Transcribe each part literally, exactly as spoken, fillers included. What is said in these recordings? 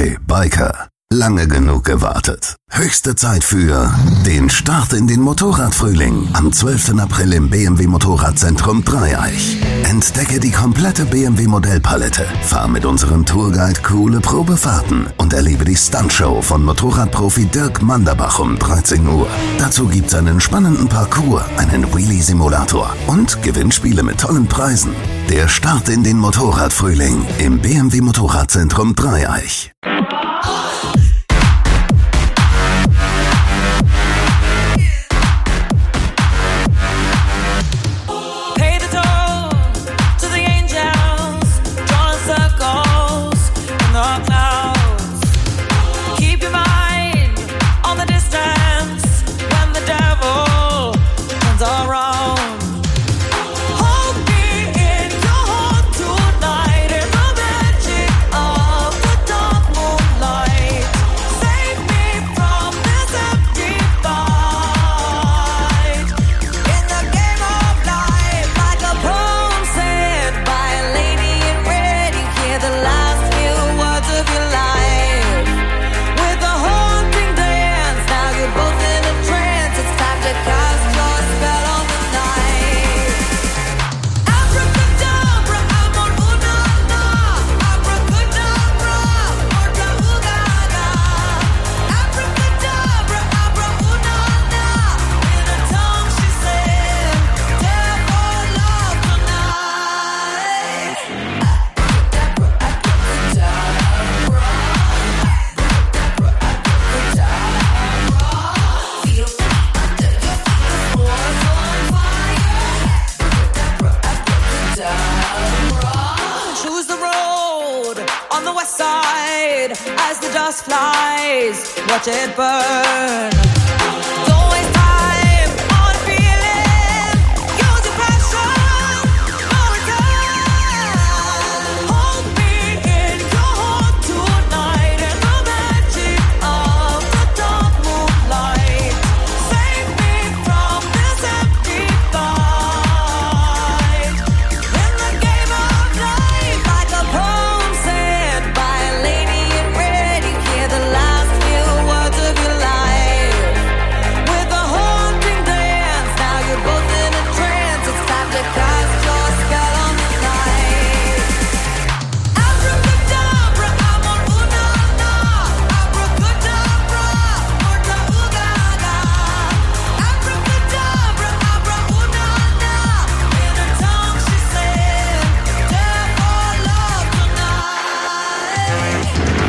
Hey Biker, lange genug gewartet. Höchste Zeit für den Start in den Motorradfrühling am zwölften April im B M W Motorradzentrum Dreieich. Entdecke die komplette B M W Modellpalette, fahr mit unserem Tourguide coole Probefahrten und erlebe die Stuntshow von Motorradprofi Dirk Manderbach um dreizehn Uhr. Dazu gibt's einen spannenden Parcours, einen Wheelie-Simulator und Gewinnspiele mit tollen Preisen. Der Start in den Motorradfrühling im B M W Motorradzentrum Dreieich. Watch it burn. Don't waste time on feeling. Use your passion. No return. Hold me in your heart tonight in the magic of the dark moonlight. Save me from this empty fight. In the game of life, like a poem said by a lady in red, you hear the last of your life with a haunting dance. Now you're both in a trance. It's time to cast your spell on the night. Abracadabra, amor una na. Abracadabra, morta ugaga. Abracadabra, abra una na. In her tongue she said, death or love tonight.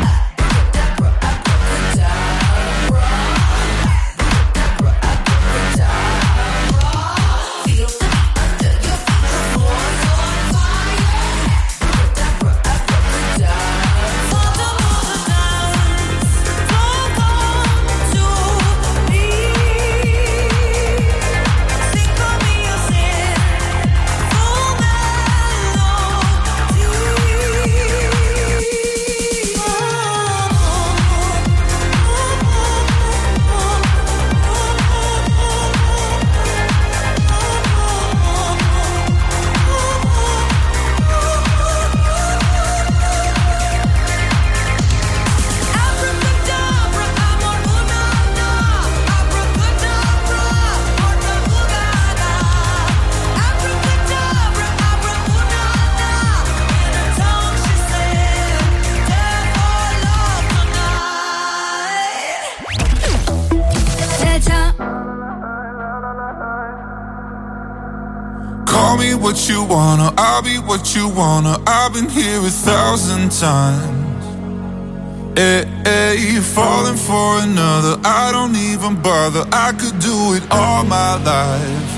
Call me what you wanna, I'll be what you wanna. I've been here a thousand times. Hey, hey, you're falling for another, I don't even bother. I could do it all my life.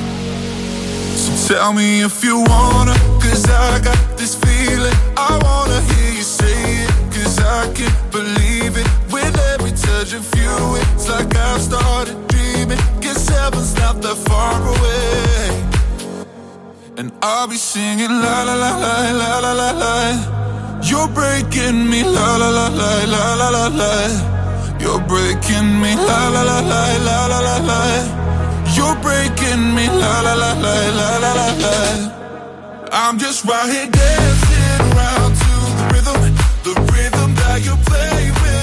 So tell me if you wanna, cause I got this feeling. I wanna hear you say it, cause I can't believe it. With every touch of you, it's like I've started dreaming. Guess heaven's not that far away. And I'll be singing la la la la la la la la. You're breaking me la la la la la la la la. You're breaking me la la la la la la la la. You're breaking me la la la la la la la la. I'm just right here dancing around to the rhythm, the rhythm that you play with.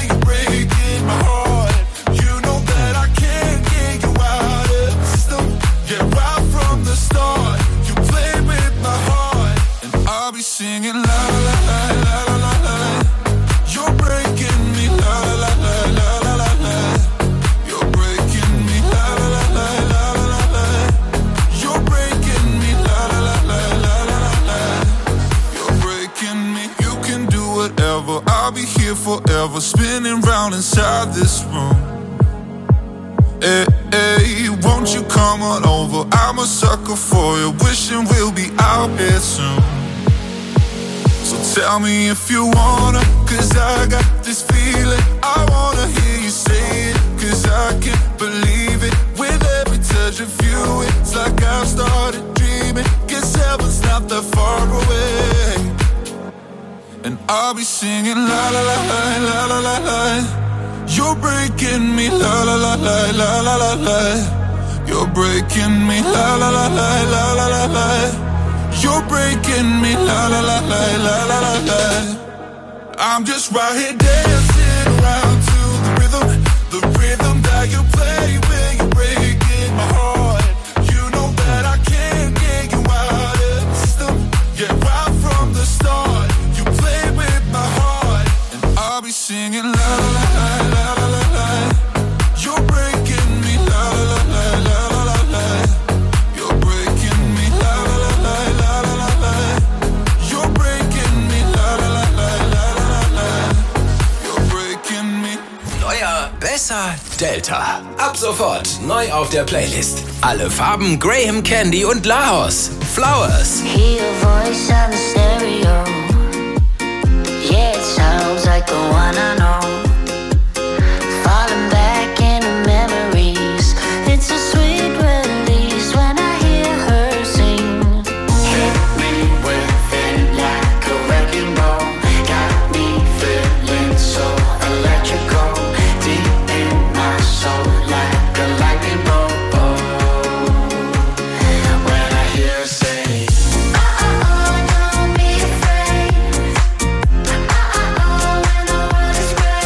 forever, spinning round inside this room. Hey, hey, won't you come on over? I'm a sucker for you, wishing we'll be out here soon. So tell me if you wanna, cause I got this feeling. I wanna hear you say it, cause I can't believe it. With every touch of you, it's like I've started dreaming. Guess heaven's not that far away. And I'll be singing la la la la la la la la. You're breaking me la la la la la la la la. You're breaking me la la la la la la la la. You're breaking me la la la la la la la la. I'm just right here dancing around to the rhythm, the rhythm that you play when you're breaking my heart. You know that I can't get you out of the system. Yeah, right from the start, you play with my heart, and I'll be singing la la la la la la la. You're breaking me la la la la la la la. You're breaking me la la la la la la la la. You're breaking me la la la la la la la. You're breaking me. Neuer, besser, Delta. Ab sofort neu auf der Playlist. Alle Farben Graham Candy und Laos. Flowers. Hear your voice on the stereo. Yeah, it sounds like the one I know. Falling back into memories. It's a sweet release when I hear her sing. Hit me with it like a wrecking ball. Got me feeling so electrical. Deep in my soul like a lightning bolt. When I hear her say, uh-uh-oh, don't be afraid. Uh-uh-oh, when the world is great.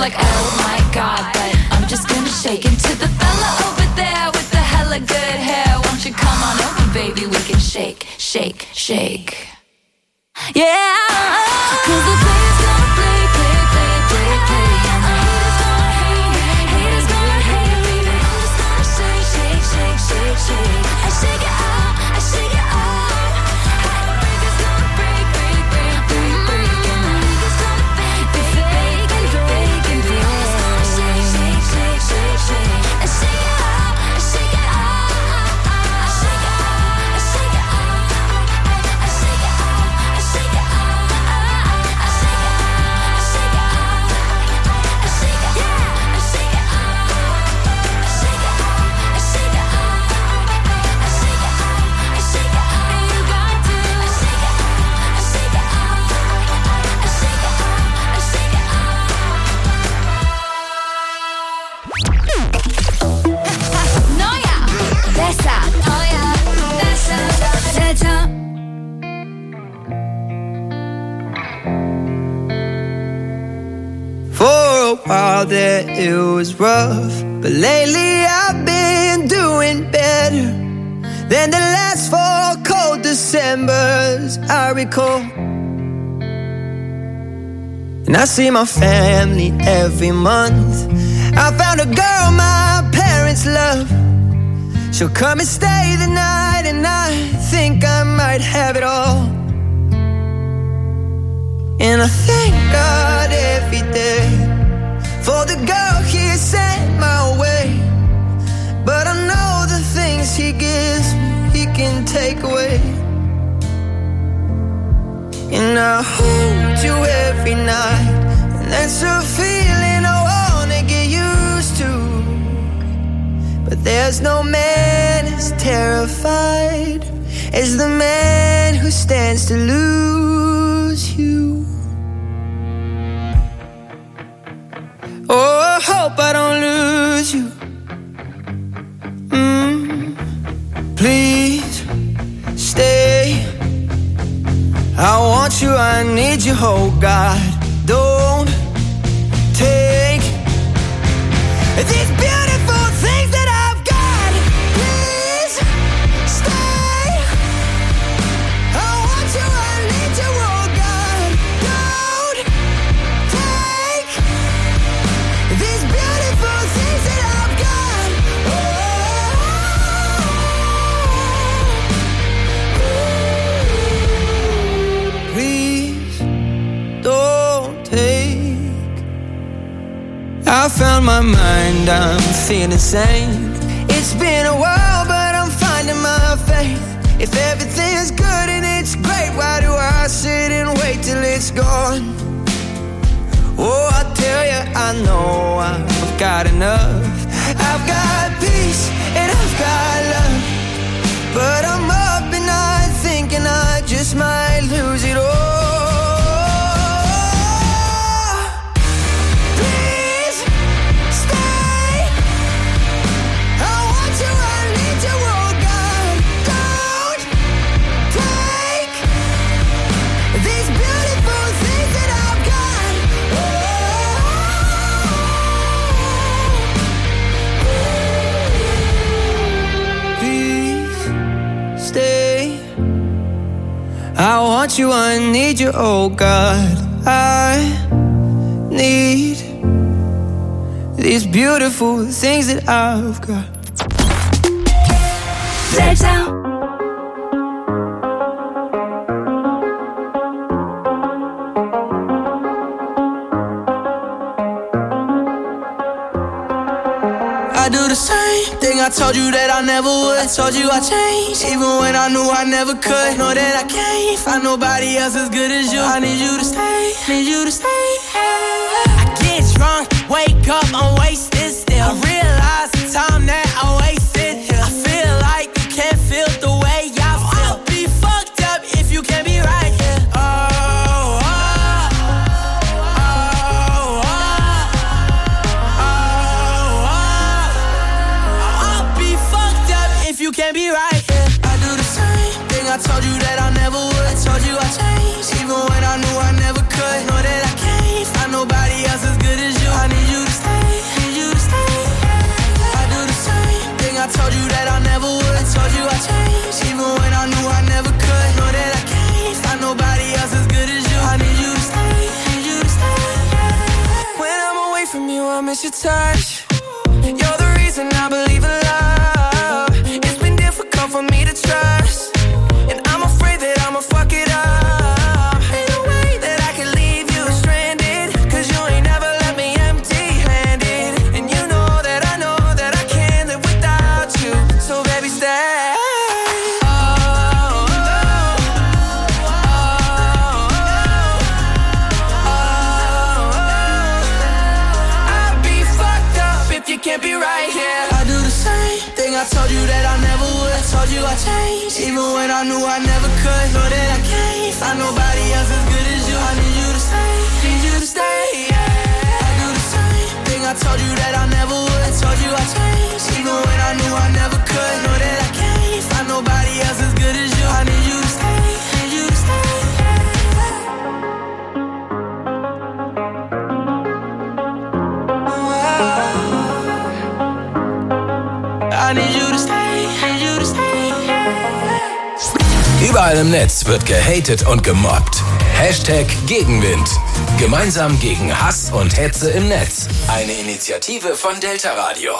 like, oh my god, but I'm just gonna shake it to the fella over there with the hella good hair. Won't you come on over, baby? We can shake, shake, shake. Yeah, cause the player's gonna play, play, play, play, play. And the haters gonna hate, haters gonna hate, baby. I'm just gonna shake, shake, shake, shake, shake. I shake it out, I shake it out. Heartbreaker's gonna break, break, break, break, break. And the league's gonna fake, fake, fake, and fake, and fake. I'm just gonna shake, shake, shake, shake, shake. I shake it out, I shake it out. I shake it out, I shake it out. I shake it out, I shake it out. I shake it out, I shake it out. I shake it, yeah, I shake it out. I shake it out, I shake it out. I shake it out, I shake it out. And you got to. I shake it out, I shake it out. I shake it out, I shake it out. Neuer, besser, neuer, besser, Delta. For a while there it was rough, but lately I've been doing better than the last four cold Decembers I recall. And I see my family every month. I found a girl my parents love. She'll come and stay the night, and I think I might have it all. And I thank God every day for the girl He sent my way. But I know the things He gives me, He can take away. And I hold you every night, and that's a feeling I wanna get used to. But there's no man as terrified as the man who stands to lose you. Oh, I hope I don't lose you. Mm, please stay. I want you, I need you, oh God. Don't take these beautiful things that I've got. Please stay. I want you, I need you, oh God. Don't take these beautiful things that I've got. Oh, please don't take. I found my mind, I'm feeling sane. It's been a while, but I'm finding my faith. If everything's good and it's great, why do I sit and wait till it's gone? Oh, I tell you, I know I've got enough. I've got peace and I've got love. But I'm up at night thinking I just might lose it all. Please stay. I want you, I need you, oh God. Don't take these beautiful things that I've got. Please stay. I want you, I need you, oh God. I need these beautiful things that I've got. Delta. I do the same thing I told you that I never would. I told you I changed, even when I knew I never could. Know that I can't find nobody else as good as you. I need you to stay, need you to stay. I get drunk, wake up, I'm wasted still. I realize the time that I wasted here. I feel like you can't feel the way I feel. I'll be fucked up if you can't be right here. Oh, oh, oh, oh, oh, oh. I'll be fucked up if you can't be right here. I do the same thing I told you that I never would. I told you I changed, even when I knew I never could. Know that I can't find nobody else as good as you. I need miss your touch. You're the reason I believe in love. It's been difficult for me to trust, and I'm afraid that I'ma fuck it up. Ain't no way that I can leave you stranded, cause you ain't never left me empty-handed. And you know that I know that I can't live without you. So baby, stay. Can't be right here. I do the same thing I told you that I never would. I told you I changed, even when I knew I never could. Know that I can't find nobody else as good as you. I need you to stay, need you to stay, yeah. I do the same thing I told you that I never would. I told you I changed, even when I knew I never could. Know that I can't find nobody else as good as you. I need you to stay, need you to stay. I need you to stay, need you to stay. Überall im Netz wird gehatet und gemobbt. Hashtag Gegenwind. Gemeinsam gegen Hass und Hetze im Netz. Eine Initiative von Delta Radio.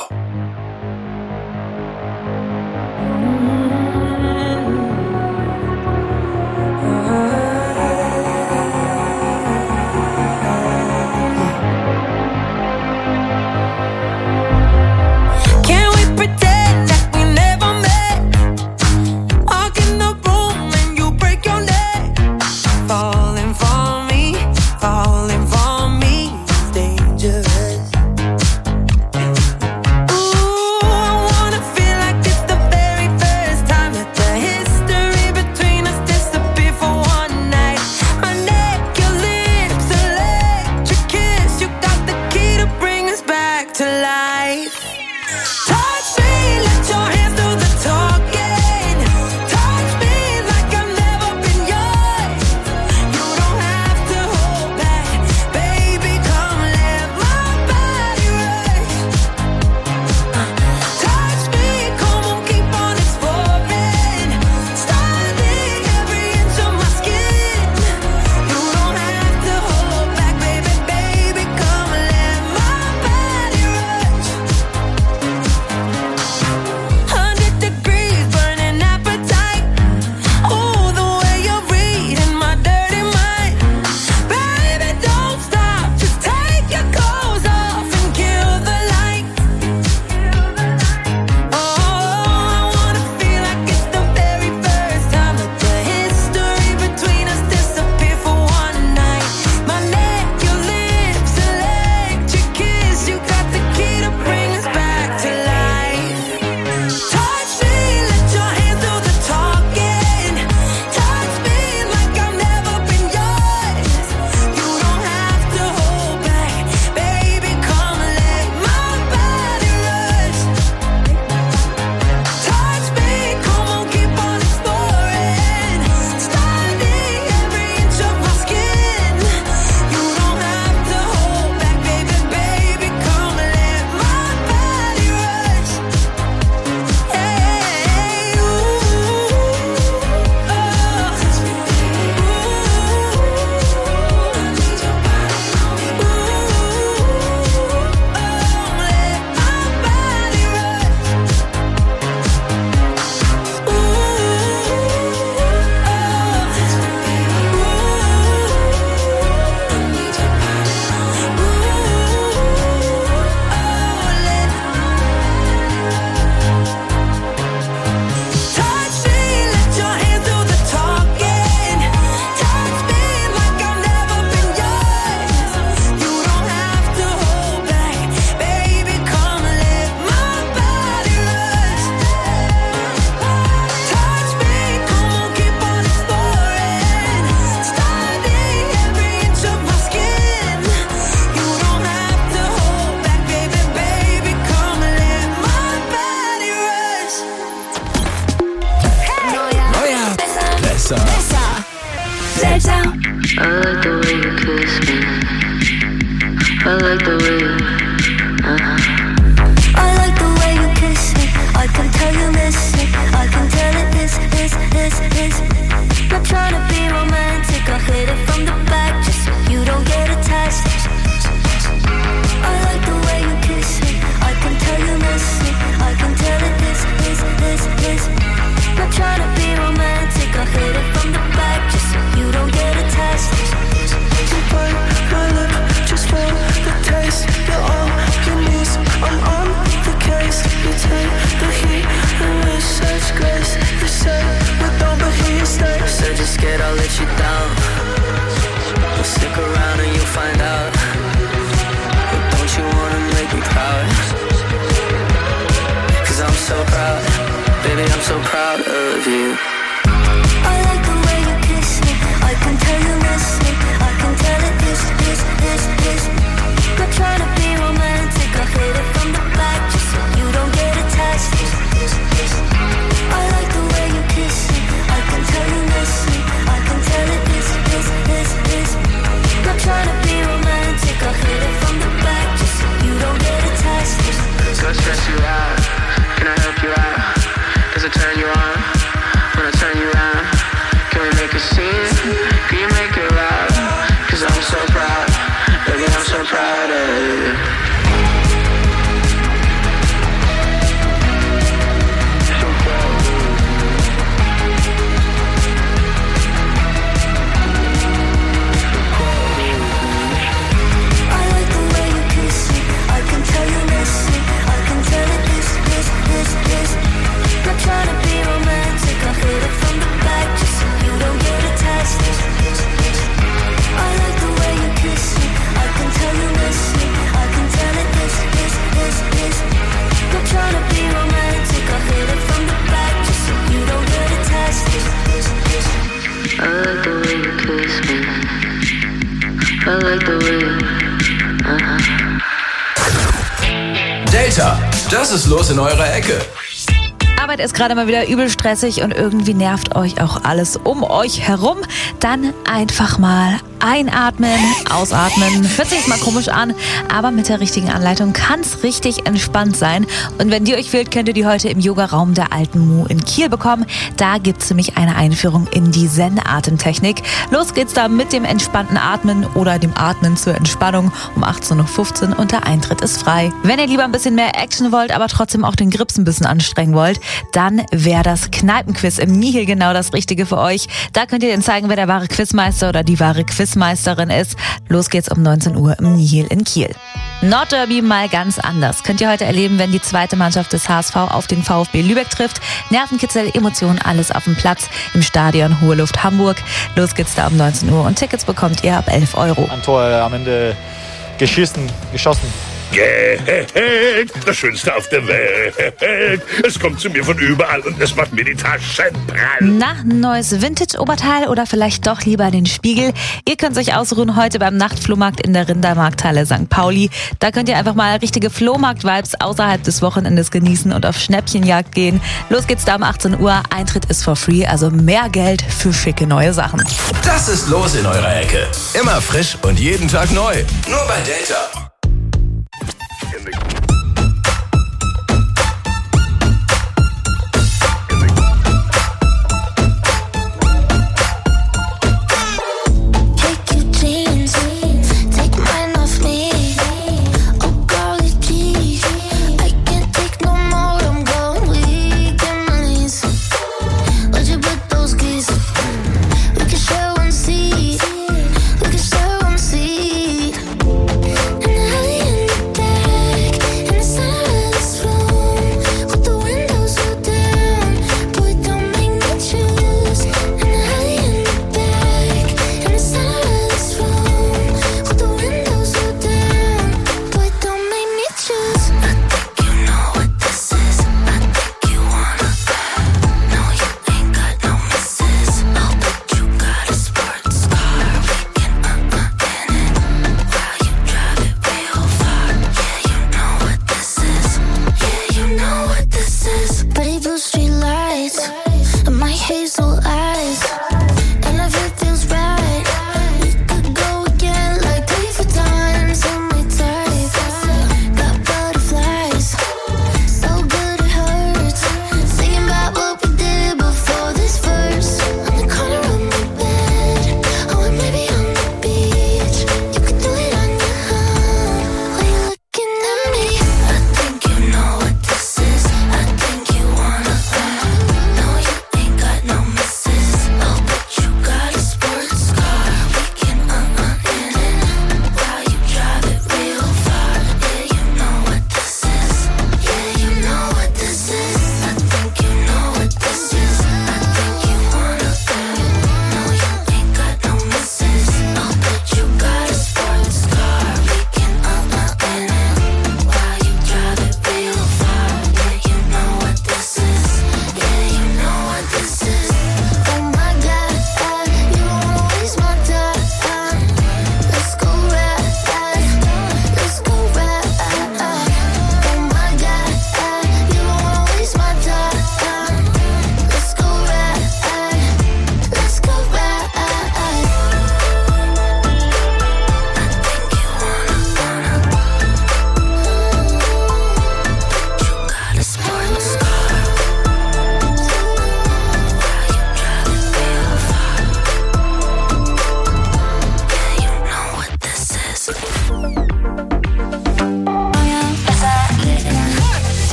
I like the way you, uh-huh. I like the way you kiss me. I can tell you miss it. I can tell it is, is, is, is. Not trying to be romantic. I hit it from the back just so you don't get attached. I like the way so proud of you. I like the way you kiss me. I can tell you miss me. I can tell it this, this, this, this. Not trying to be romantic. I hit it from the back just so you don't get attached. I like the way you kiss me. I can tell you miss me. I can tell it this, this, this, this. Not trying to be romantic. I hit it from the back just so you don't get attached. Go stress you out. Can I help you out? Does it turn you on? When I turn you around, can we make a scene? Can you make it loud? Cause I'm so proud, baby, I'm so proud of you. So proud of you. I like the way you kiss me. I can tell you miss me. I can tell it this, this, this, this. Not trying to be romantic. I hit it from the back just so you don't get attached. I like the way you kiss me. I can tell you miss me. I can tell it this, this, this, this. Not trying to be romantic. I hit it from the back just so you don't get attached. I like the way you kiss me. I like the way you... Uh-huh. Delta, das ist los in eurer Ecke. Arbeit ist gerade mal wieder übel stressig und irgendwie nervt euch auch alles um euch herum. Dann einfach mal einatmen, ausatmen. Hört sich jetzt mal komisch an, aber mit der richtigen Anleitung kann es richtig entspannt sein. Und wenn die euch fehlt, könnt ihr die heute im Yogaraum der Alten Mu in Kiel bekommen. Da gibt es nämlich eine Einführung in die Zen-Atemtechnik. Los geht's da mit dem entspannten Atmen oder dem Atmen zur Entspannung um achtzehn Uhr fünfzehn und der Eintritt ist frei. Wenn ihr lieber ein bisschen mehr Action wollt, aber trotzdem auch den Grips ein bisschen anstrengen wollt, dann wäre das Kneipenquiz im Nihil genau das Richtige für euch. Da könnt ihr dann zeigen, wer der wahre Quizmeister oder die wahre Quizmeisterin ist. Los geht's um neunzehn Uhr im Nihil in Kiel. Nordderby mal ganz anders. Könnt ihr heute erleben, wenn die zweite Mannschaft des H S V auf den VfB Lübeck trifft. Nervenkitzel, Emotionen, alles auf dem Platz im Stadion Hohe Luft Hamburg. Los geht's da um neunzehn Uhr und Tickets bekommt ihr ab elf Euro. Ein Tor am Ende geschissen, geschossen. Geld, das Schönste auf der Welt. Es kommt zu mir von überall und es macht mir die Taschen prall. Na, ein neues Vintage-Oberteil oder vielleicht doch lieber den Spiegel? Ihr könnt euch ausruhen heute beim Nachtflohmarkt in der Rindermarkthalle Sankt Pauli. Da könnt ihr einfach mal richtige Flohmarkt-Vibes außerhalb des Wochenendes genießen und auf Schnäppchenjagd gehen. Los geht's da um achtzehn Uhr. Eintritt ist for free, also mehr Geld für schicke neue Sachen. Das ist los in eurer Ecke. Immer frisch und jeden Tag neu. Nur bei Delta. And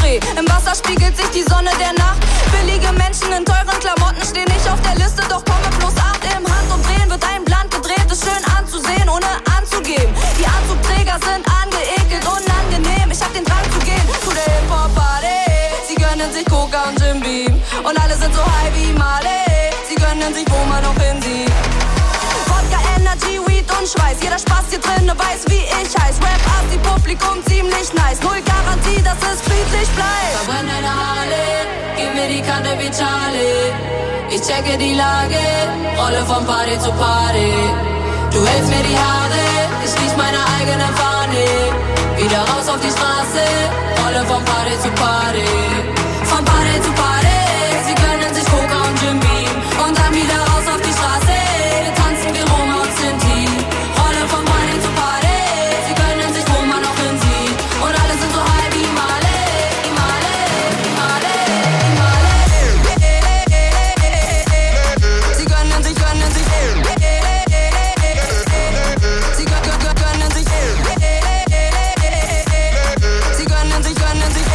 Dreh. Im Wasser spiegelt sich die Sonne der Nacht. Billige Menschen in teuren Klamotten stehen nicht auf der Liste, doch komme plus acht im Handumdrehen wird ein Blatt gedreht, ist schön anzusehen, ohne anzugeben. Die Anzugträger sind angeekelt, unangenehm. Ich hab den Drang zu gehen zu der Hip-Hop-Party. Sie gönnen sich Coca und Jim Beam und alle sind so high wie Marley. Sie gönnen sich, wo man auch hinsieht. Wodka, Energy, Weed und Schweiß. Jeder Spaß hier drinne weiß, wie ich heiß. Rap ab, die Publikum ziemlich nice. Null Garantie, dass es friedlich bleibt. Verbrenn deine Haare, gib mir die Kante wie Charlie. Ich checke die Lage, rolle von Party zu Party. Du hältst mir die Haare, ich riech meine eigene Fahne. Wieder raus auf die Straße, rolle von Party zu Party. Von Party zu Party, sie gönnen sich Coca und Jim Beam. Und dann wieder raus auf die Straße, wir tanzen wie Roma und Sinti. Rolle von Party zu Party, sie gönnen sich, wo man auch hinsieht. Und alle sind so high wie Marley, wie Marley, wie Marley, wie Marley. Sie gönnen sich, gönnen sich. Sie gö- gö- gö- gönnen sich. Sie gönnen sich, gönnen sich.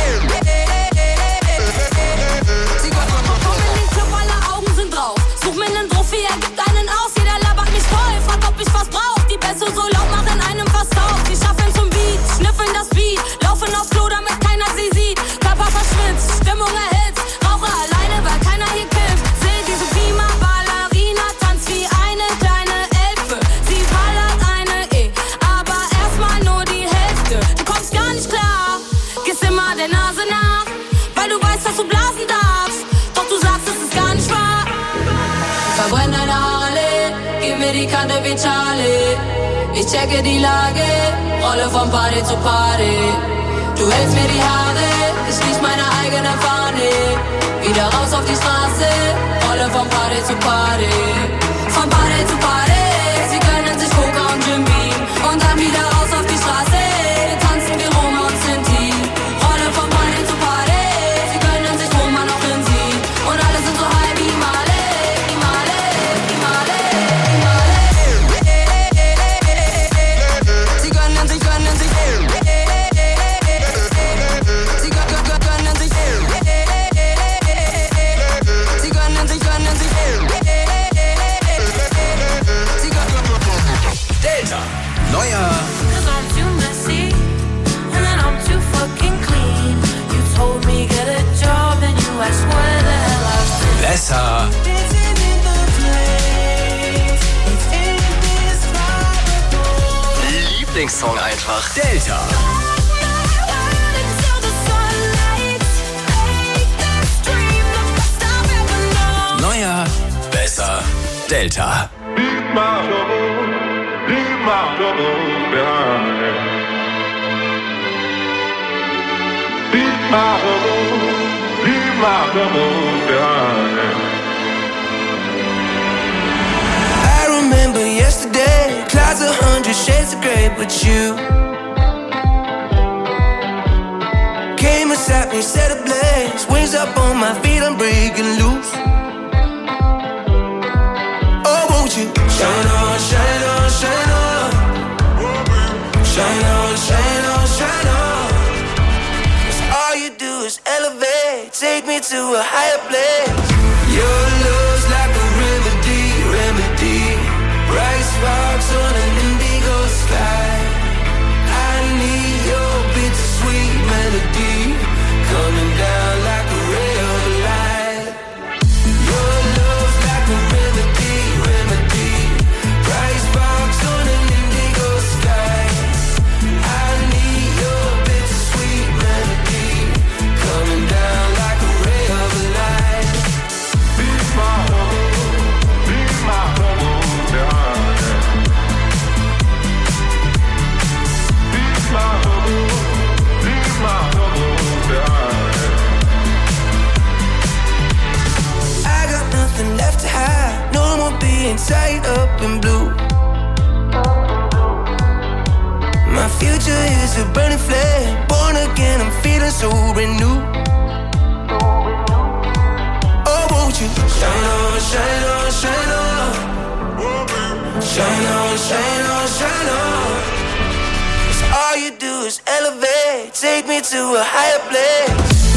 Sie gö- komm in den Club, alle Augen sind drauf. Such mir nen Profi, er gibt einen aus. Jeder labert mich voll, fragt, ob ich was brauch. Die Bässe so laut machen einem fast auf. Sie schaffen zum Beat, schnüffeln das Beat. Laufen auf Klo, damit keiner sie sieht. Körper verschwitzt, Stimmung erhitzt. Rauche alleine, weil keiner hier kifft. Seh diese Prima Ballerina, tanzt wie eine kleine Elfe. Sie ballert eine E, aber erstmal nur die Hälfte. Du kommst gar nicht klar, gehst immer der Nase nach. Weil du weißt, dass du blasen darfst. Doch du sagst, es ist gar nicht wahr. Verbrenn deine Haare, gib mir die Kante wie Charlie. Ich checke die Lage, rolle von Party zu Party. Du hältst mir die Haare, ich riech meine eigene Fahne. Wieder raus auf die Straße, rolle von Party zu Party. Von Party zu Party, sie gönnen sich Coca und Jim Beam. Und dann wieder raus auf die Straße, wir tanzen wie Roma und Sinti. Rolle von Party zu Party, sie gönnen sich, wo man auch hinsieht. Und alle sind so high wie Marley, wie Marley, wie Marley, wie Marley. Sie gönnen sich, gönnen sich. Sie gö- gö- gö- gönnen sich. Sie gönnen sich, gönnen sich. Sie gö- Delta. Neuer Cause I'm too messy, and then I'm too fucking clean. You told me get a job, and you asked where the hell I've been. besser. Dancing in the flames, it's indescribable. Lieblingssong einfach. Delta. Until the sunlight, make this dream the best I've ever known. Neuer, besser. Delta. Leave my trouble, leave my troubles behind. Leave my trouble, leave my troubles behind. I remember yesterday, clouds a hundred shades of grey, but you came and sat me, set ablaze, wings up on my feet, I'm breaking loose. Oh, won't you shine on, shine on, shine on, shine on, shine on, shine on. 'Cause all you do is elevate, take me to a higher place. Your love's like a remedy, remedy. Bright sparks on an indigo sky. I need your bittersweet melody coming down like a ray of light. Your love's like a remedy, remedy. Bright sparks on an indigo sky. I need your bittersweet melody coming down like a ray of light. Leave my trouble, leave my troubles behind. Leave my trouble, leave my troubles behind. I got nothing left to hide. No more being tied up in blue. My future is a burning flame. Born again, I'm feeling so renewed. Oh, won't you shine on, shine on, shine on. Shine on, shine on, shine on. 'Cause all you do is elevate, take me to a higher place.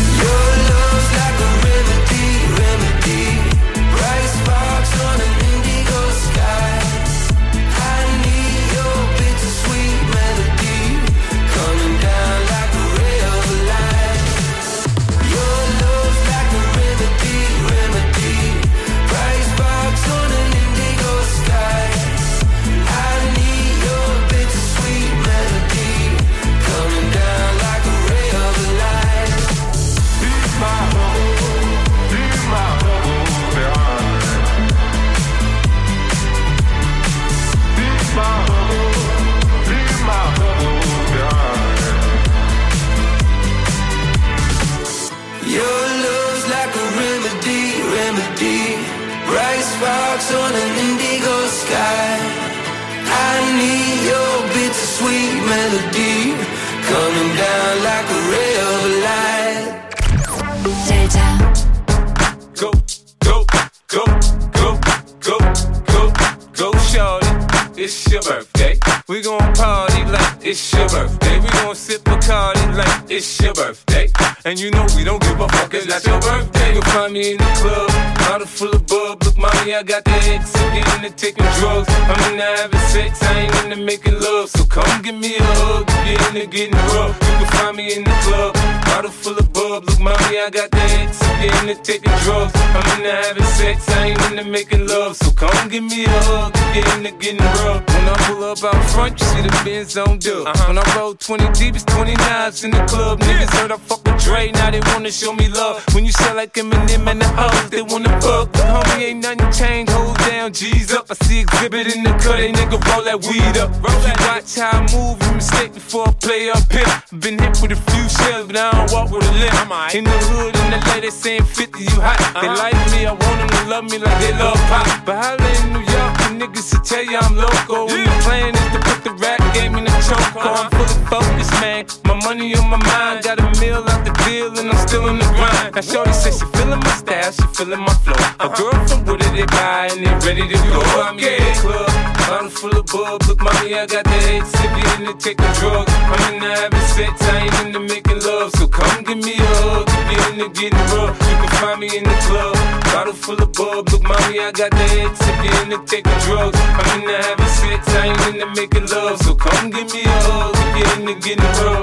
like a remedy, remedy. Bright sparks on an indigo sky. I need your bittersweet melody coming down like a ray of light. Delta. Go, go, go, go, go, go, go, shorty. It's your birthday. We gon' party like it's your birthday. We gon' sip Bacardi like it's your birthday. And you know we don't give a fuck, it's not your birthday. You'll find me in the club, bottle full of bub. Look, mommy, I got the X, I'm getting into taking drugs. I'm into having sex, I ain't into making love. So come give me a hug, get into getting rough. You can find me in the club, bottle full of bub. Look, mommy, I got the X, I'm getting into taking drugs. I'm into having sex, I ain't into making love. So come give me a hug, get into getting rough. When I pull up out front, you see the Benz on dub. Uh-huh. When I roll twenty deep, it's twenty knives in the club. Niggas heard I fuck with Dre, now they wanna show me love. When you sell like Eminem and the hoes, they wanna fuck. But homie, ain't nothing changed, hold down, G's up. I see exhibit in the cut, they nigga roll that weed up. Roll that. Watch how I move, you mistake before I play up here. Been hit with a few shells, but I don't walk with a limp. In the hood, in the lady saying fifty, you hot. Uh-huh. They like me, I want them to love me like they love pop. But holla in New York, the niggas will tell you I'm loco. When the plan is to put the rap game in the choke. I'm fully focused, man. My money on my mind. Got a meal out the deal and I'm still in the grind. Now shorty says she feeling my style, she feeling my flow. A girl from Wooded, they buy and they ready to go. I'm in the club, bottle full of bub. Look, mommy, I got the X, if you into taking drugs. I'm into having sex, I ain't into making love. So come give me a hug, if you into getting rough. You can find me in the club, bottle full of bub. Look, mommy, I got the X, if you into taking drugs. I'm into having sex, I ain't into making love. So come give me a hug, if you into getting rough.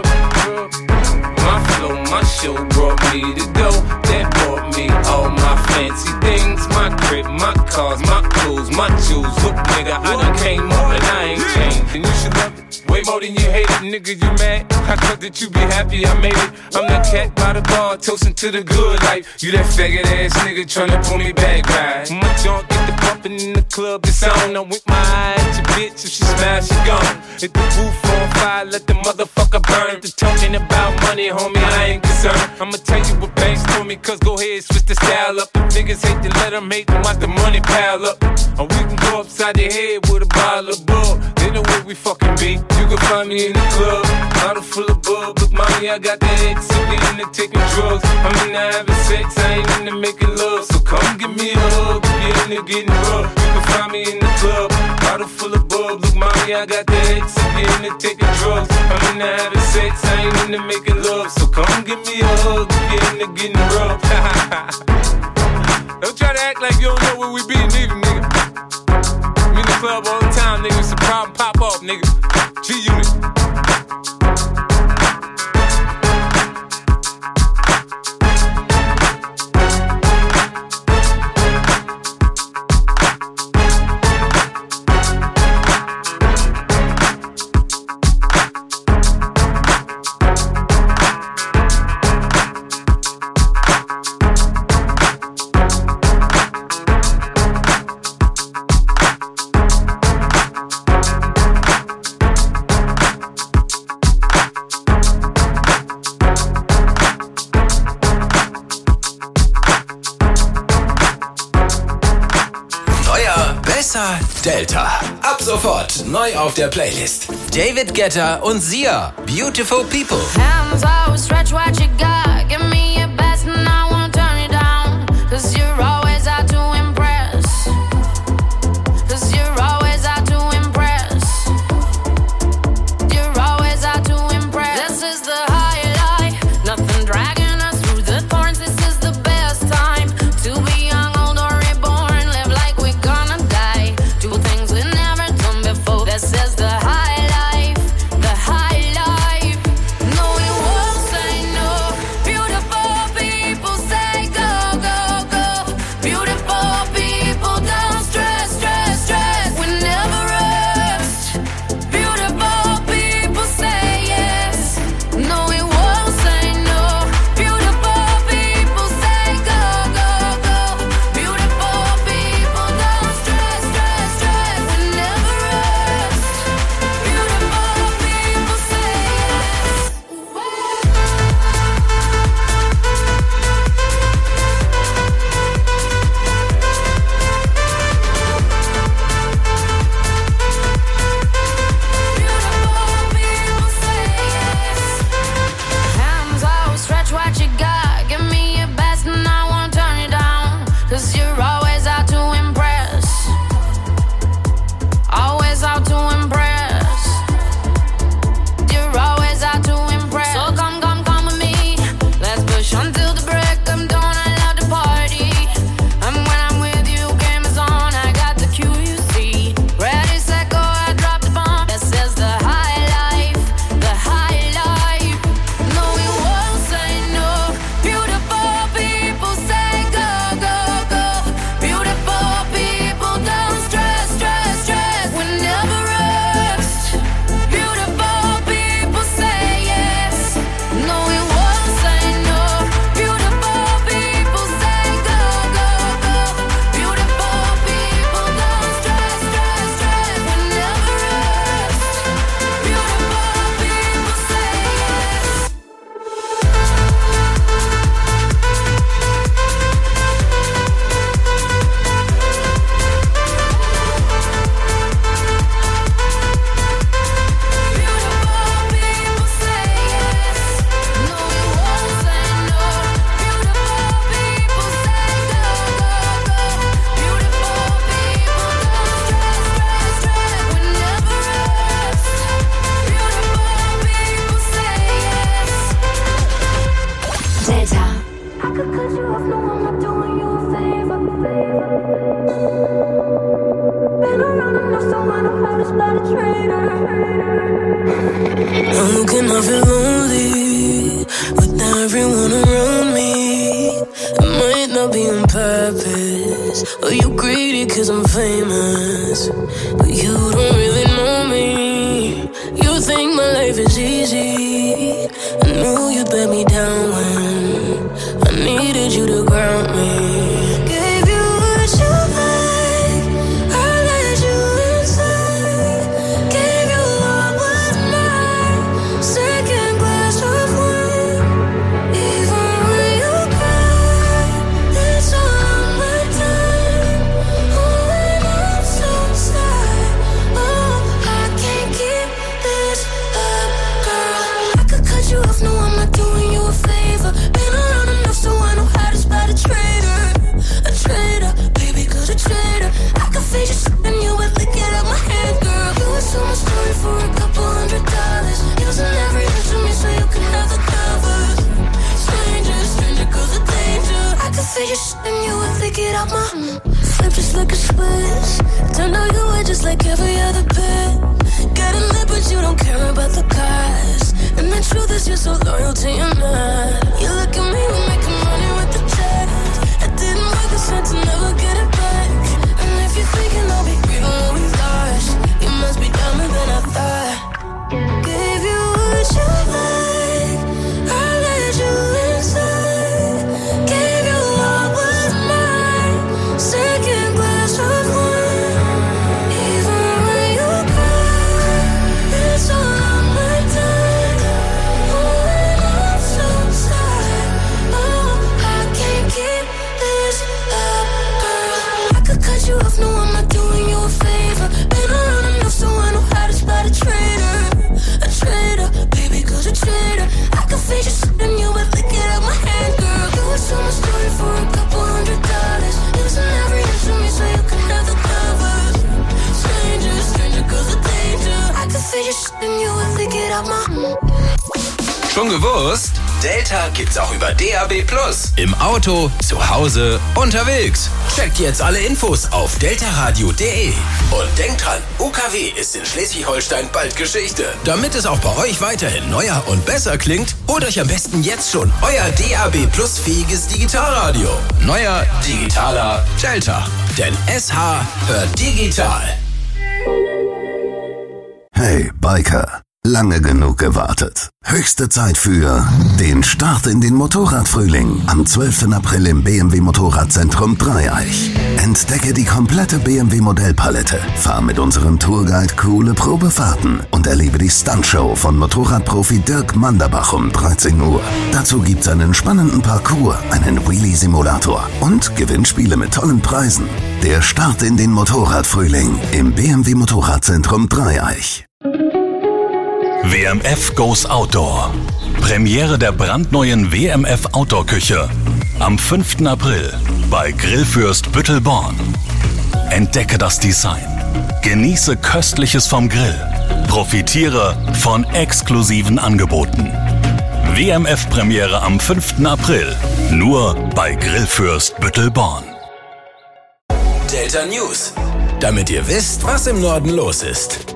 My flow, my show brought me to go. That brought me all my fancy things. My crib, my cars, my clothes, my jewels. Look, nigga, I done came up and I ain't changed. And you should love it way more than you hate it. Nigga, you mad? I thought that you be happy I made it. I'm that cat by the bar, toasting to the good life. You that faggot ass nigga tryna pull me back, right? My junk get the bumpin' in the club, the sound. I'm with my eye at your bitch, if she smash, she gone. Hit the roof on fire, let the motherfucker burn. The talking about money, homie, I ain't concerned. I'ma tell you what banks told me, cause go ahead, switch the style up. If niggas hate to let them hate them, watch the money pile up. Or we can go upside the head with a bottle of bug. They know where we fucking be. You can find me in the club, bottle full of bub. Look, mommy, I got the X, if you into taking drugs. I'm into having sex, I ain't into making love. So come give me a hug, if you into getting rough. You can find me in the club, bottle full of bub. Look, mommy, I got the X, if you into taking drugs. I'm into having sex, I ain't into making love. So come give me a hug, if you into getting rough. Don't try to act like you don't know where we be, neither, nigga. I'm in the club all the time, nigga. It's a problem, pop off, nigga. G-Unit. Delta. Ab sofort neu auf der Playlist. David Guetta und Sia. Beautiful People. Hands out, stretch what you got. Give me your best and I won't turn it down. Cause you're always out to impress. Cause you're always out to impress. You're always out to impress. This is the highlight. Nothing dragging us through the thorns. This is the best time to be young, old or reborn. Live like we're gonna die. Do things we never done before. This is the high life. The high life. No, we won't say no. wanna be on purpose? Or you greedy cause I'm famous? But you don't really know me. You think my life is easy. I knew you'd let me down when I needed you to ground me. Gave you what you like, I let you inside. Gave you what was mine, second glass of wine. Even when you cry, it's all my time. Oh, and I'm so sad. Oh, I can't keep this up, girl. I could cut you off, no, I'm not doing you a favor. Been around enough so I know how to spot a traitor. A traitor, baby, cause a traitor. I could face you and you would lick it out my hand, girl. You would tell my story for a couple hundred dollars. Using every inch of me so you can have the covers. Stranger, stranger, cause a danger. I could face you and you would lick it out my flip just like a Swiss. Turned out you were just like every other pet. Got a lip but you don't care about the cost. And the truth is you're so loyal to your man. You look at me, we're making money with the check. It didn't work, I said to never get it back. And if you're thinking I'll be grieving what we lost, you must be dumber than I thought. Gave you what you like, I let you inside. Gave you what was mine, second glass of wine. Even when you cry, it's all on my time. Oh, and I'm so sad. Oh, I can't keep this up, girl. I could cut you off, no, I'm not doing you a favor. Been around enough so I know how to spot a traitor. A traitor, baby, cause a traitor. I could face you and you would lick it out my hand, girl. You would tell my story for a couple hundred dollars. Using every inch of me so you can have the covers. Stranger, stranger, cause a danger. I could face you and you would lick it out my Schon gewusst? Delta gibt's auch über D A B plus. Im Auto, zu Hause, unterwegs. Checkt jetzt alle Infos auf deltaradio punkt de. Und denkt dran, U K W ist in Schleswig-Holstein bald Geschichte. Damit es auch bei euch weiterhin neuer und besser klingt, holt euch am besten jetzt schon euer D A B plus fähiges Digitalradio. Neuer, digitaler Delta. Denn S H hört digital. Hey, Biker. Lange genug gewartet. Höchste Zeit für den Start in den Motorradfrühling am zwölften April im B M W Motorradzentrum Dreieich. Entdecke die komplette B M W Modellpalette, fahr mit unserem Tourguide coole Probefahrten und erlebe die Stuntshow von Motorradprofi Dirk Manderbach um dreizehn Uhr. Dazu gibt's einen spannenden Parcours, einen Wheelie-Simulator und Gewinnspiele mit tollen Preisen. Der Start in den Motorradfrühling im B M W Motorradzentrum Dreieich. W M F Goes Outdoor. Premiere der brandneuen W M F Outdoor-Küche. Am fünften April bei Grillfürst Büttelborn. Entdecke das Design. Genieße Köstliches vom Grill. Profitiere von exklusiven Angeboten. W M F-Premiere am fünften April. Nur bei Grillfürst Büttelborn. Delta News. Damit ihr wisst, was im Norden los ist.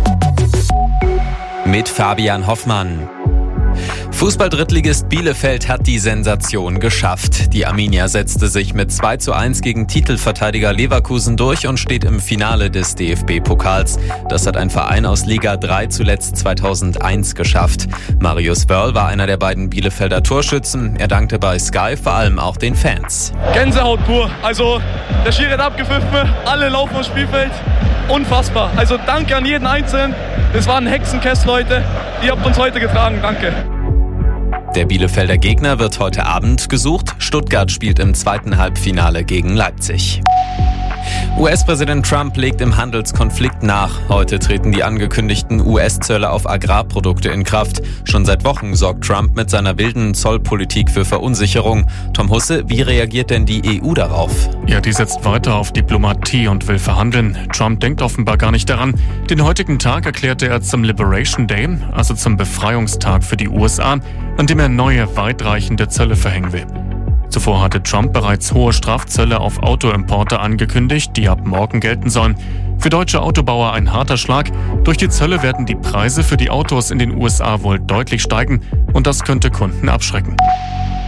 Mit Fabian Hoffmann. Fußball-Drittligist Bielefeld hat die Sensation geschafft. Die Arminia setzte sich mit zwei zu eins gegen Titelverteidiger Leverkusen durch und steht im Finale des D F B-Pokals. Das hat ein Verein aus Liga drei zuletzt zweitausendeins geschafft. Marius Wörl war einer der beiden Bielefelder Torschützen. Er dankte bei Sky vor allem auch den Fans. Gänsehaut pur. Also der Schiri hat abgepfiffen, alle laufen aufs Spielfeld. Unfassbar. Also danke an jeden Einzelnen. Das war ein Hexenkessel, Leute. Ihr habt uns heute getragen. Danke. Der Bielefelder Gegner wird heute Abend gesucht. Stuttgart spielt im zweiten Halbfinale gegen Leipzig. U S-Präsident Trump legt im Handelskonflikt nach. Heute treten die angekündigten U S-Zölle auf Agrarprodukte in Kraft. Schon seit Wochen sorgt Trump mit seiner wilden Zollpolitik für Verunsicherung. Tom Husse, wie reagiert denn die E U darauf? Ja, die setzt weiter auf Diplomatie und will verhandeln. Trump denkt offenbar gar nicht daran. Den heutigen Tag erklärte er zum Liberation Day, also zum Befreiungstag für die U S A, an dem er neue, weitreichende Zölle verhängen will. Zuvor hatte Trump bereits hohe Strafzölle auf Autoimporte angekündigt, die ab morgen gelten sollen. Für deutsche Autobauer ein harter Schlag. Durch die Zölle werden die Preise für die Autos in den U S A wohl deutlich steigen und das könnte Kunden abschrecken.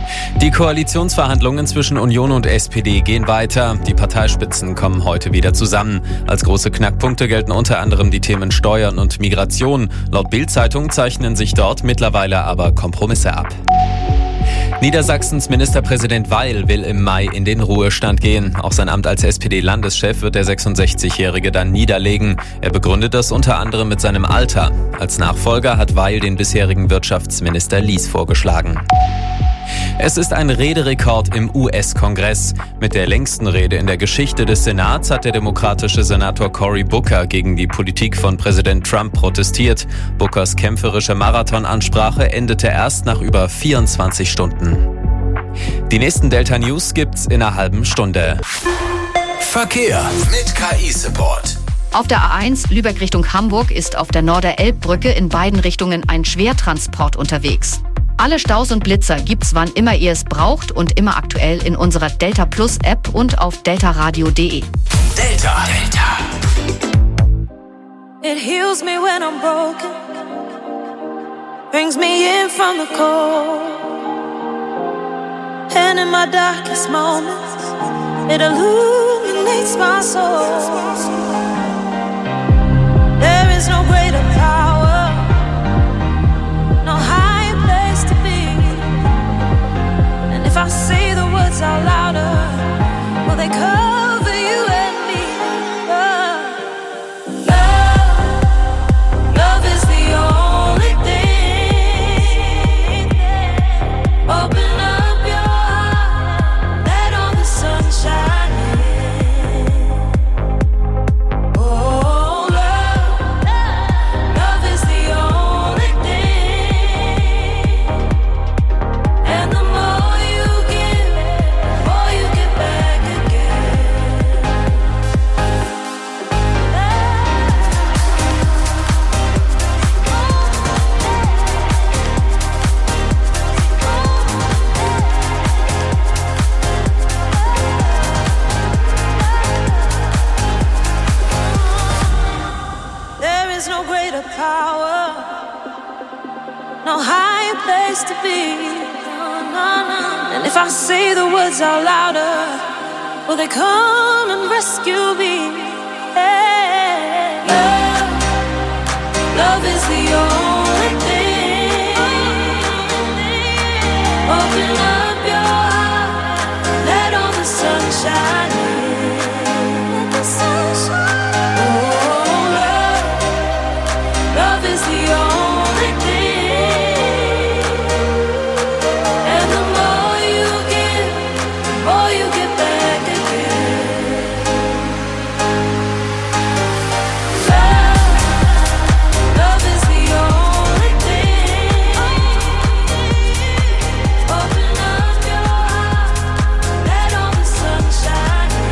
Die Koalitionsverhandlungen zwischen Union und S P D gehen weiter. Die Parteispitzen kommen heute wieder zusammen. Als große Knackpunkte gelten unter anderem die Themen Steuern und Migration. Laut Bild-Zeitung zeichnen sich dort mittlerweile aber Kompromisse ab. Niedersachsens Ministerpräsident Weil will im Mai in den Ruhestand gehen. Auch sein Amt als S P D-Landeschef wird der sechsundsechzigjährige dann niederlegen. Er begründet das unter anderem mit seinem Alter. Als Nachfolger hat Weil den bisherigen Wirtschaftsminister Lies vorgeschlagen. Es ist ein Rederekord im U S-Kongress. Mit der längsten Rede in der Geschichte des Senats hat der demokratische Senator Cory Booker gegen die Politik von Präsident Trump protestiert. Bookers kämpferische Marathonansprache endete erst nach über vierundzwanzig Stunden. Die nächsten Delta News gibt's in einer halben Stunde. Verkehr mit K I-Support. Auf der A eins Lübeck Richtung Hamburg ist auf der Norder-Elb-Brücke in beiden Richtungen ein Schwertransport unterwegs. Alle Staus und Blitzer gibt's, wann immer ihr es braucht und immer aktuell in unserer Delta Plus App und auf deltaradio punkt de. Delta. Delta. It heals me when I'm broken, brings me in from the cold, and in my darkest moments, it illuminates my soul. There is no greater power, no higher place to be, and if I say the words out louder, will they cover you and me? Love, love, love is the only thing. Open up your heart, let all the sun shine in. Oh, love, love is the only thing. And the more you give, the more you get back again. There is no greater power, no higher place to be. No, no, no. And if I say the words out louder, will they come and rescue me? Hey. Love, love is the only thing. Open up your heart, let all the sun shine in. Let the sun shine in. Oh, love, love is the only thing. And the more you give, the more you get back again. Love, love is the only thing. Open up your heart, let all the sun shine in.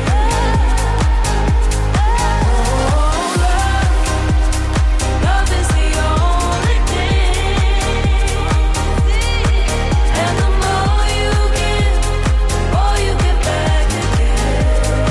Oh, love, love is the only thing. And the more you give, the more you get back again.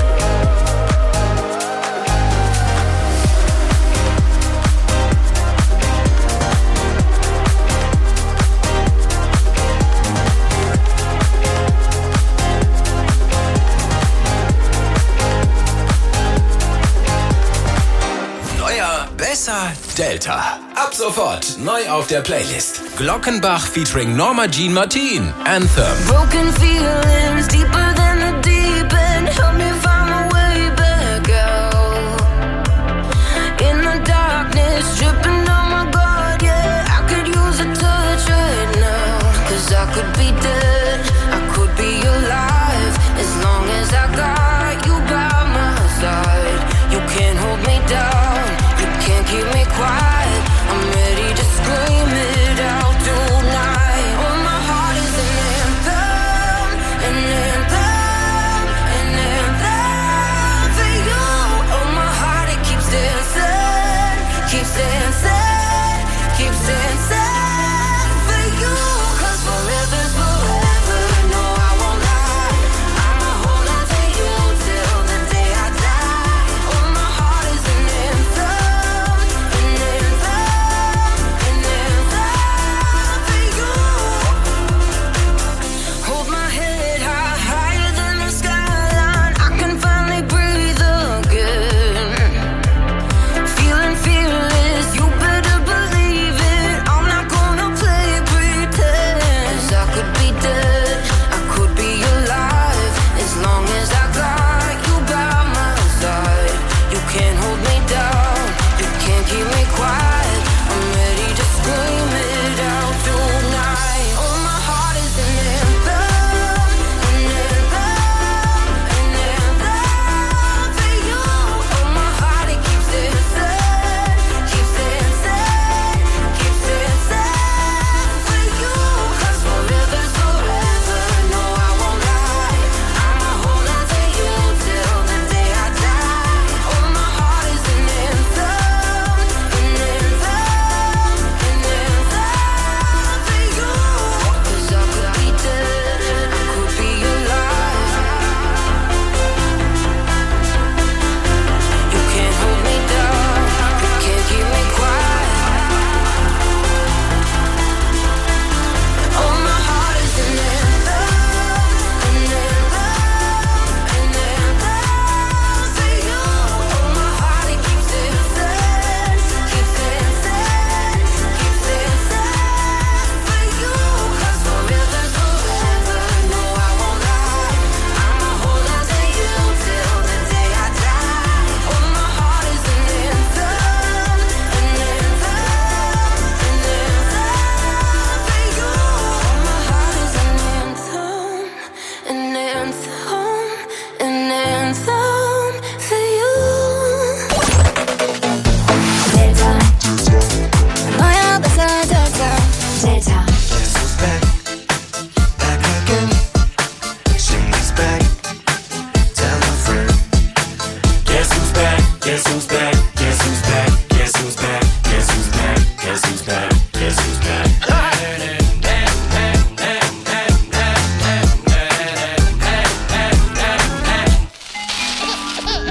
Neuer, besser, Delta. Ab sofort neu auf der Playlist. Glockenbach featuring Norma Jean Martin. Anthem. Broken feelings deeper than the deep end. Help me find my way back out. In the darkness, dripping on my guard, yeah. I could use a touch right now. Cause I could be dead, I could be alive. As long as I got you by my side. You can't hold me down, you can't keep me quiet. I'm ready to scream it out tonight. Oh, my heart is an anthem, an anthem.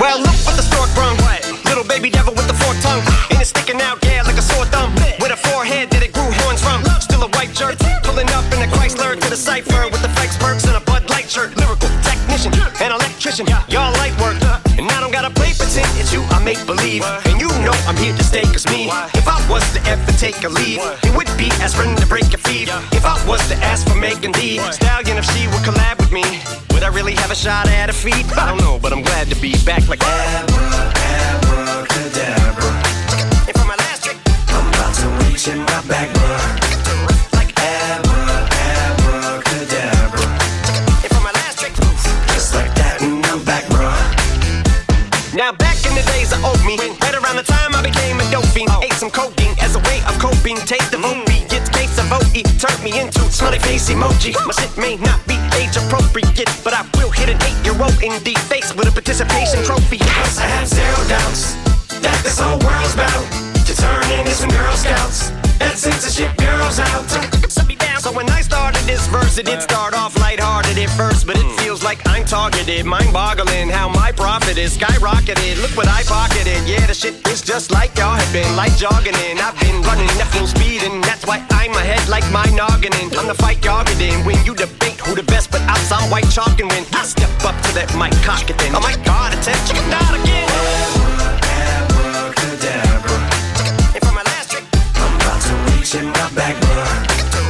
Well, look what the stork brung. Little baby devil with the forked tongue. And it's sticking out, yeah, like a sore thumb. With a forehead that it grew horns from. Still a white jerk, pulling up in a Chrysler to the cipher with the Frank's Perks and a Bud Light shirt. Lyrical technician, an electrician, y'all light work. And I don't gotta play pretend, it's you I make believe. And you know I'm here to stay, cause me, if I was to ever take a leave, it would be aspirin to break a fever. If I was to ask for Megan Thee Stallion, if she would collab with me, would I really have a shot at a feat? I don't know, but I'm glad to be back like Abra, abracadabra. And for my last trick, I'm about to reach in my back, bruh. Like Abra, abracadabra. And for my last trick, just like that, and I'm back, bruh. Now back in the days of old me, right around the time I became a dope fiend, ate some codeine as a way of coping. Taste the movie, it's case of O E, turned me into smiley face emoji. My shit may not be age appropriate, but I will hit an eight-year-old in the face with a participation trophy. Cause I have zero doubts that this whole world's bound to turn into some Girl Scouts and censorship bureaus out. So when I started this verse, it did start off lighthearted at first, but it feels like I'm targeted, mind-boggling how my profit is skyrocketed. Look what I pocketed, yeah, the shit is just like y'all have been, like jogging in. I've been running at full speed, and that's why I'm ahead like my noggin. I'm the fight y'all get in when you debate who the best, but I sound white chalk, and when I step up to that mic, cock it then. Oh my God, attempt chicken out again. Abracadabra. And for my last trick, I'm about to reach in my back, bruh.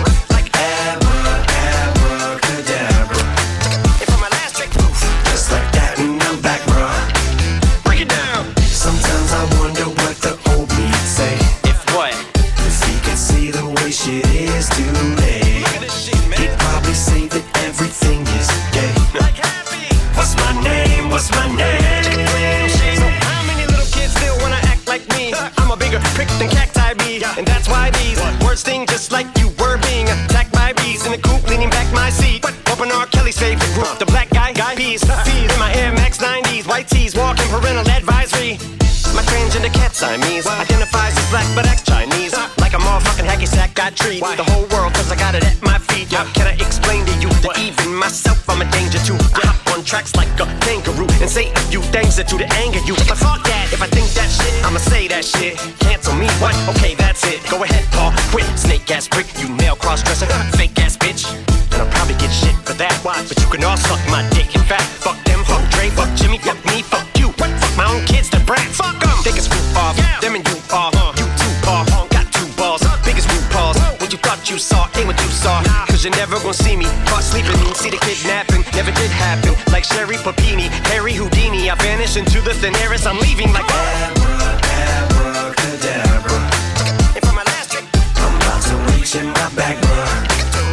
Shit is too late. He'd probably say that everything is gay. What's my name? What's my name? So how many little kids still wanna act like me? I'm a bigger prick than cacti bee, and that's why these words sting just like you were being attacked by bees in the coop, leaning back my seat. Open R. Kelly's favorite group, the black guy guy peas. Feed in my Air Max nineties, white tees, walking parental advisory. My transgender cat Siamese identifies as black but acts Chinese. Like a motherfucking hacky sack, I treat the whole world cause I got it at my feet. How can I explain to you that even myself I'm a danger to? I hop on tracks like a kangaroo and say a few things that to the anger you. But fuck that, if I think that shit, I'ma say that shit. Cancel me, what? Okay, that's it. Go ahead, Paul, quit. Snake ass prick, you male cross-dresser, fake ass bitch. And I'll probably get shit for that. But you can all suck my dick. In fact, fuck them, fuck Dre, fuck Jimmy, fuck me, fuck you. What? Fuck my own kids, the brat. Fuck them. They can screw off. Yeah. Them and you are. Uh, you two paw. Uh, got two balls. Uh, biggest root paws. What you thought you saw ain't what you saw. Nah. Cause you're never gonna see me caught sleeping. See the kidnapping. Never did happen. Like Sherry Papini, Harry Houdini. I vanish into the thin air as I'm leaving like Abra, abracadabra. And for my last trick, I'm about to reach in my back, bruh.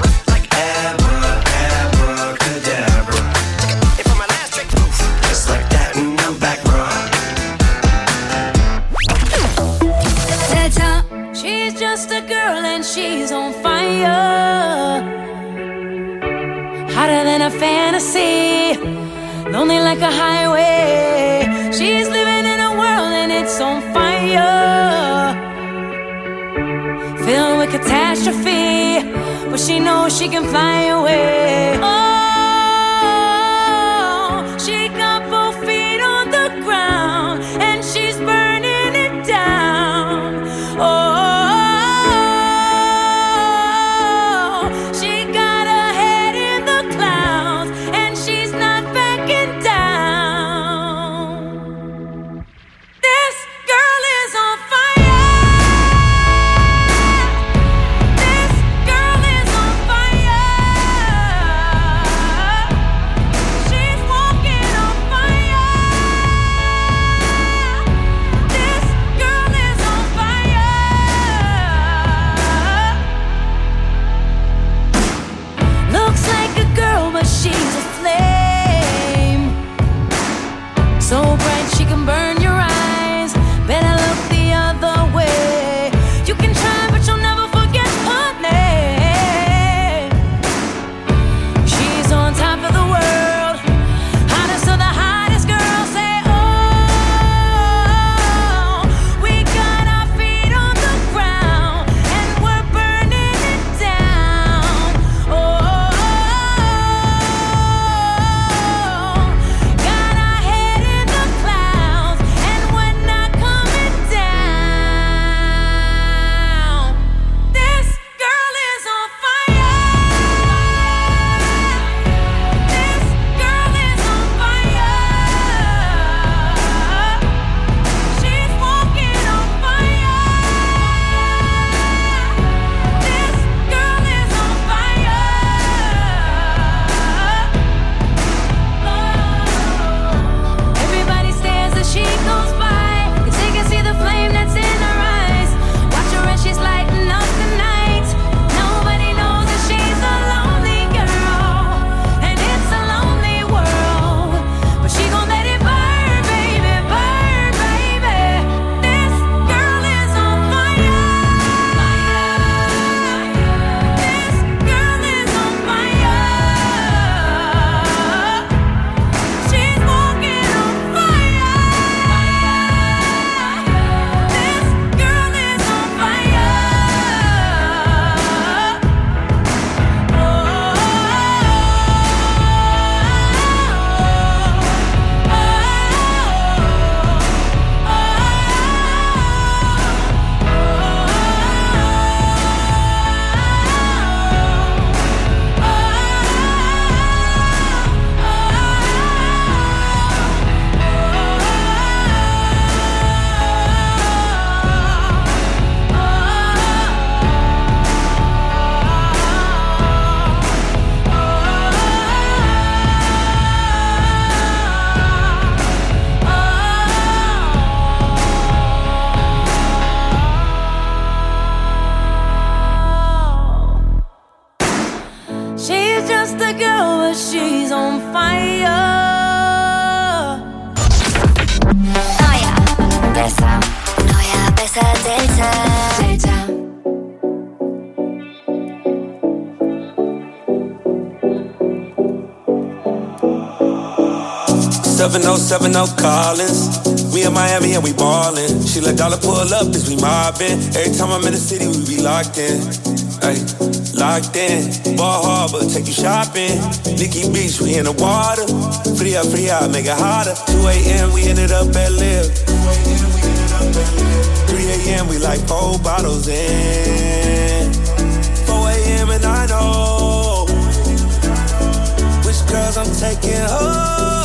She's just a girl and she's on fire, hotter than a fantasy, lonely like a highway. She's living in a world and it's on fire, filled with catastrophe, but she knows she can fly away. Oh, she got both feet on the ground and she's burning it down. Oh, seven oh seven oh Collins. We in Miami and we ballin'. She let dollar pull up as we mobbin'. Every time I'm in the city, we be locked in. Ay, locked in. Ball Harbor, take you shopping. Nikki Beach, we in the water. Fria, fria, make it hotter. two a.m. we ended up at Live. three a.m. we like four bottles in. four a.m. and I know which girls I'm taking home.